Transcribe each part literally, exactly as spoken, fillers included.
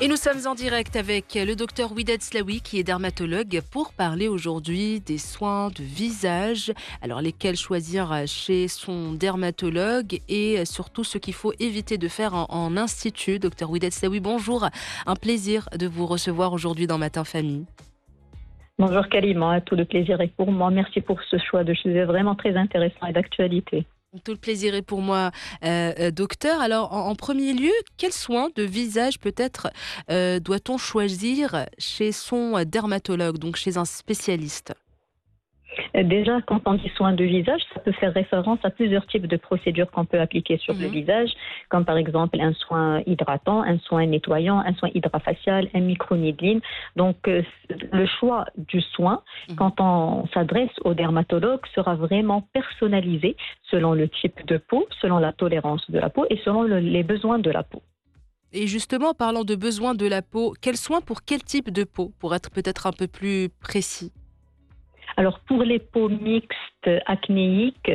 Et nous sommes en direct avec le docteur Widad Slaoui qui est dermatologue pour parler aujourd'hui des soins de visage. Alors lesquels choisir chez son dermatologue et surtout ce qu'il faut éviter de faire en, en institut. Docteur Widad Slaoui, bonjour. Un plaisir de vous recevoir aujourd'hui dans Matin Famille. Bonjour Kalima, tout le plaisir est pour moi. Merci pour ce choix de sujet vraiment très intéressant et d'actualité. Tout le plaisir est pour moi, euh, euh, docteur. Alors, en, en premier lieu, quels soins de visage peut-être euh, doit-on choisir chez son dermatologue, donc chez un spécialiste ? Déjà, quand on dit soins de visage, ça peut faire référence à plusieurs types de procédures qu'on peut appliquer sur mmh. le visage, comme par exemple un soin hydratant, un soin nettoyant, un soin hydrafacial, un microneedling. Donc, euh, le choix du soin, mmh. quand on s'adresse au dermatologue, sera vraiment personnalisé selon le type de peau, selon la tolérance de la peau et selon le, les besoins de la peau. Et justement, parlant de besoins de la peau, quels soins pour quel type de peau, pour être peut-être un peu plus précis ? Alors, pour les peaux mixtes acnéiques,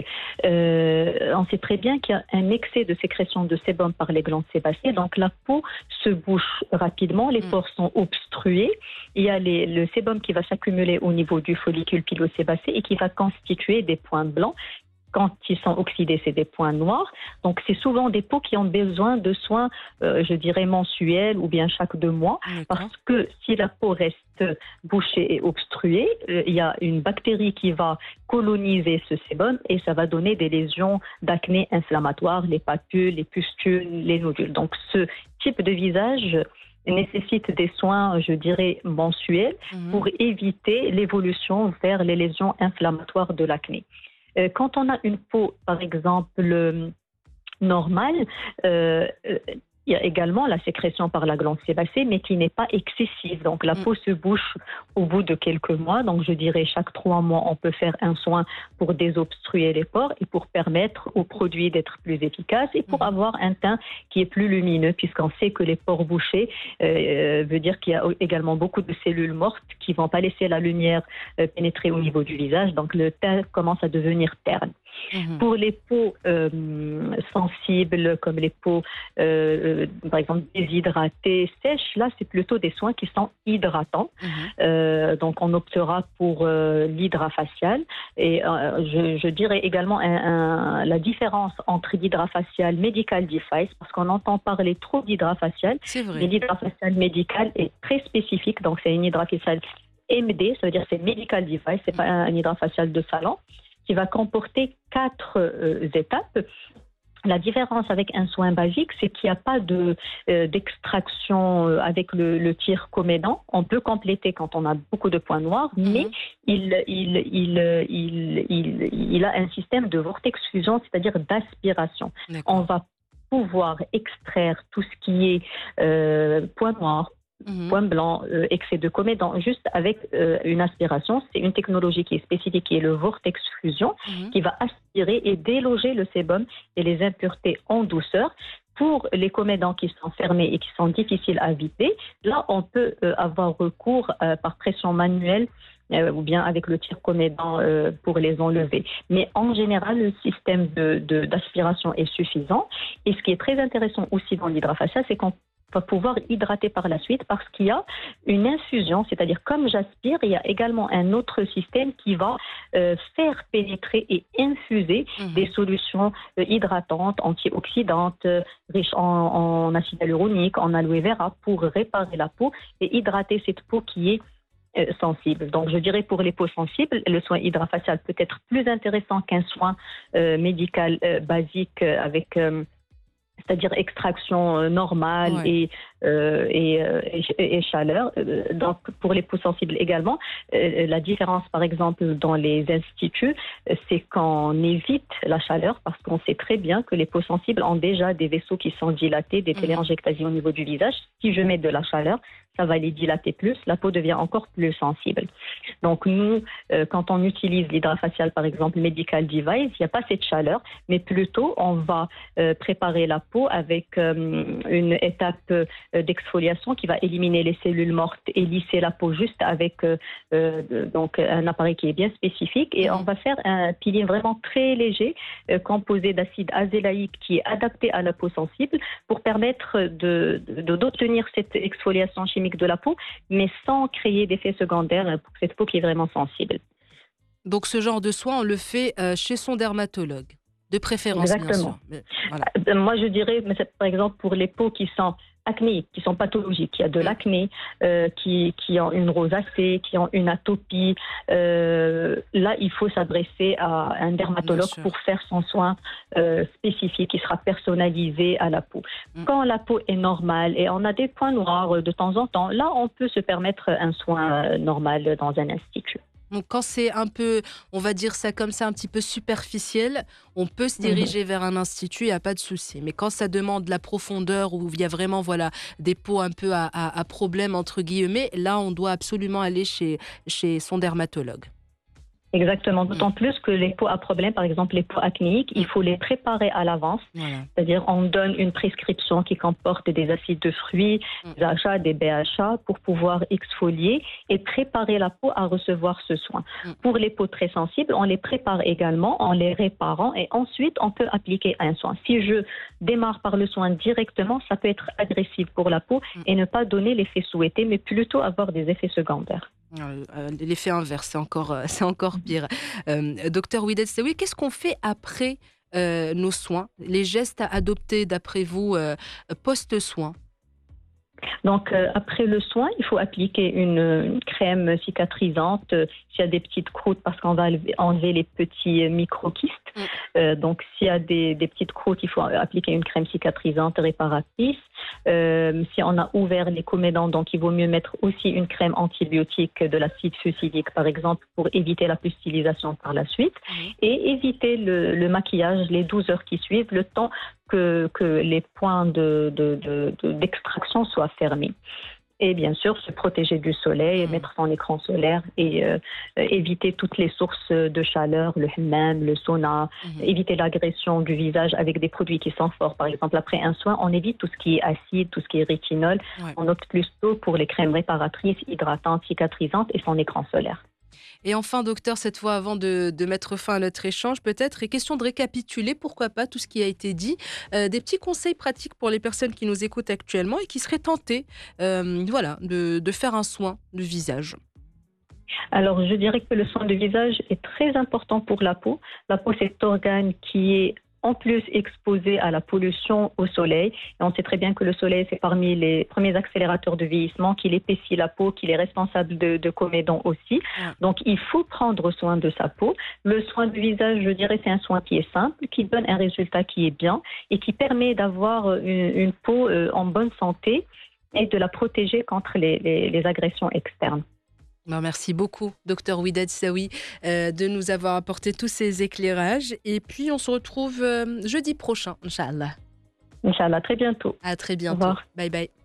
euh, on sait très bien qu'il y a un excès de sécrétion de sébum par les glandes sébacées. Donc, la peau se bouche rapidement, les pores sont obstrués. Il y a les, le sébum qui va s'accumuler au niveau du follicule pilosébacé et qui va constituer des points blancs. Quand ils sont oxydés, c'est des points noirs. Donc, c'est souvent des peaux qui ont besoin de soins, euh, je dirais, mensuels ou bien chaque deux mois. D'accord. Parce que si la peau reste bouchée et obstruée, euh, il y a une bactérie qui va coloniser ce sébum et ça va donner des lésions d'acné inflammatoires, les papules, les pustules, les nodules. Donc, ce type de visage nécessite des soins, je dirais, mensuels mmh. pour éviter l'évolution vers les lésions inflammatoires de l'acné. Quand on a une peau, par exemple, normale, euh, il y a également la sécrétion par la glande sébacée, mais qui n'est pas excessive. Donc, la peau se bouche au bout de quelques mois. Donc, je dirais chaque trois mois, on peut faire un soin pour désobstruer les pores et pour permettre aux produits d'être plus efficaces et pour avoir un teint qui est plus lumineux, puisqu'on sait que les pores bouchés euh, veut dire qu'il y a également beaucoup de cellules mortes qui ne vont pas laisser la lumière euh, pénétrer au niveau du visage. Donc, le teint commence à devenir terne. Mmh. Pour les peaux euh, sensibles, comme les peaux, euh, par exemple, déshydratées, sèches, là, c'est plutôt des soins qui sont hydratants. Mmh. Euh, donc, on optera pour euh, l'hydrafacial. Et euh, je, je dirais également un, un, la différence entre l'hydrafacial medical device, parce qu'on entend parler trop d'hydrafacial, mais l'hydrafacial médical est très spécifique. Donc, c'est une hydrafacial M D, ça veut dire c'est medical device, c'est mmh. pas un, un hydrafacial de salon, qui va comporter quatre euh, étapes. La différence avec un soin basique, c'est qu'il n'y a pas de, euh, d'extraction euh, avec le, le tir comédant. On peut compléter quand on a beaucoup de points noirs, mmh. mais il, il, il, il, il, il a un système de vortex fusion, c'est-à-dire d'aspiration. D'accord. On va pouvoir extraire tout ce qui est euh, points noirs, Mmh. point blanc, euh, excès de comédant, juste avec euh, une aspiration. C'est une technologie qui est spécifique, qui est le vortex fusion, mmh. qui va aspirer et déloger le sébum et les impuretés en douceur. Pour les comédants qui sont fermés et qui sont difficiles à vider, là, on peut euh, avoir recours euh, par pression manuelle euh, ou bien avec le tire-comédant euh, pour les enlever. Mais en général, le système de, de, d'aspiration est suffisant. Et ce qui est très intéressant aussi dans l'hydrafacial, c'est qu'on va pouvoir hydrater par la suite parce qu'il y a une infusion, c'est-à-dire comme j'aspire, il y a également un autre système qui va euh, faire pénétrer et infuser mmh. des solutions euh, hydratantes, antioxydantes, euh, riches en, en acide hyaluronique, en aloe vera pour réparer la peau et hydrater cette peau qui est euh, sensible. Donc je dirais pour les peaux sensibles, le soin hydrafacial peut être plus intéressant qu'un soin euh, médical euh, basique euh, avec euh, c'est-à-dire extraction euh, normale ouais. et, euh, et, euh, et, et chaleur. Euh, donc, pour les peaux sensibles également, euh, la différence, par exemple, dans les instituts, euh, c'est qu'on évite la chaleur parce qu'on sait très bien que les peaux sensibles ont déjà des vaisseaux qui sont dilatés, des téléangiectasies au niveau du visage. Si je mets de la chaleur, ça va les dilater plus, la peau devient encore plus sensible. Donc nous, euh, quand on utilise l'hydrafacial, par exemple, Medical Device, il n'y a pas cette chaleur, mais plutôt on va euh, préparer la peau avec euh, une étape euh, d'exfoliation qui va éliminer les cellules mortes et lisser la peau juste avec euh, euh, donc un appareil qui est bien spécifique. Et on va faire un peeling vraiment très léger, euh, composé d'acide azélaïque qui est adapté à la peau sensible pour permettre de, de, d'obtenir cette exfoliation chimique de la peau, mais sans créer d'effets secondaires pour cette peau qui est vraiment sensible. Donc ce genre de soin, on le fait euh, chez son dermatologue, de préférence bien sûr. Exactement. Mais, voilà. Euh, Moi, je dirais, mais c'est par exemple pour les peaux qui sont acnéiques, qui sont pathologiques, il y a de Mm. l'acné, euh, qui, qui ont une rosacée, qui ont une atopie. Euh, là, il faut s'adresser à un Bien dermatologue sûr. pour faire son soin euh, spécifique qui sera personnalisé à la peau. Mm. Quand la peau est normale et on a des points noirs euh, de temps en temps, là, on peut se permettre un soin euh, normal dans un institut. Donc quand c'est un peu, on va dire ça comme ça, un petit peu superficiel, on peut se Mhm. diriger vers un institut, il n'y a pas de souci. Mais quand ça demande de la profondeur, où il y a vraiment voilà, des peaux un peu à, à, à problème, entre guillemets, là, on doit absolument aller chez, chez son dermatologue. Exactement, Mm. d'autant plus que les peaux à problème, par exemple les peaux acnéiques, il Mm. faut les préparer à l'avance. Voilà. C'est-à-dire, on donne une prescription qui comporte des acides de fruits, Mm. des achats, des B H A pour pouvoir exfolier et préparer la peau à recevoir ce soin. Mm. Pour les peaux très sensibles, on les prépare également en les réparant et ensuite on peut appliquer un soin. Si je démarre par le soin directement, ça peut être agressif pour la peau Mm. et ne pas donner l'effet souhaité, mais plutôt avoir des effets secondaires. Euh, euh, L'effet inverse, c'est encore, euh, c'est encore pire. Euh, docteur Wided Selaoui, qu'est-ce qu'on fait après euh, nos soins? Les gestes à adopter d'après vous euh, post-soin? Donc, euh, après le soin, il faut appliquer une, une crème cicatrisante euh, s'il y a des petites croûtes parce qu'on va enlever, enlever les petits euh, micro-kystes. Mm. Euh, donc, s'il y a des, des petites croûtes, il faut appliquer une crème cicatrisante réparatrice. Euh, si on a ouvert les comédons, donc il vaut mieux mettre aussi une crème antibiotique de l'acide fusidique, par exemple, pour éviter la pustulisation par la suite. Mhm. Et éviter le, le maquillage les douze heures qui suivent, le temps que, que les points de, de, de, de- d'extraction soient fermés. Et bien sûr, se protéger du soleil, Mm. mettre son écran solaire et euh, euh, éviter toutes les sources de chaleur, le hammam, le sauna, Mhm. éviter l'agression du visage avec des produits qui sont forts. Par exemple, après un soin, on évite tout ce qui est acide, tout ce qui est rétinol. Ouais. On opte plutôt pour les crèmes réparatrices, hydratantes, cicatrisantes et son écran solaire. Et enfin, docteur, cette fois, avant de, de mettre fin à notre échange, peut-être, est question de récapituler, pourquoi pas, tout ce qui a été dit, euh, des petits conseils pratiques pour les personnes qui nous écoutent actuellement et qui seraient tentées euh, voilà, de, de faire un soin du visage. Alors, je dirais que le soin du visage est très important pour la peau. La peau, c'est cet organe qui est en plus exposé à la pollution au soleil. Et on sait très bien que le soleil, c'est parmi les premiers accélérateurs de vieillissement, qu'il épaissit la peau, qu'il est responsable de, de comédons aussi. Ouais. Donc, il faut prendre soin de sa peau. Le soin du visage, je dirais, c'est un soin qui est simple, qui donne un résultat qui est bien et qui permet d'avoir une, une peau euh, en bonne santé et de la protéger contre les, les, les agressions externes. Ben, merci beaucoup, docteur Wided Selaoui, euh, de nous avoir apporté tous ces éclairages. Et puis, on se retrouve euh, jeudi prochain, Inch'Allah. Inch'Allah, très bientôt. À très Au bientôt. revoir. Bye bye.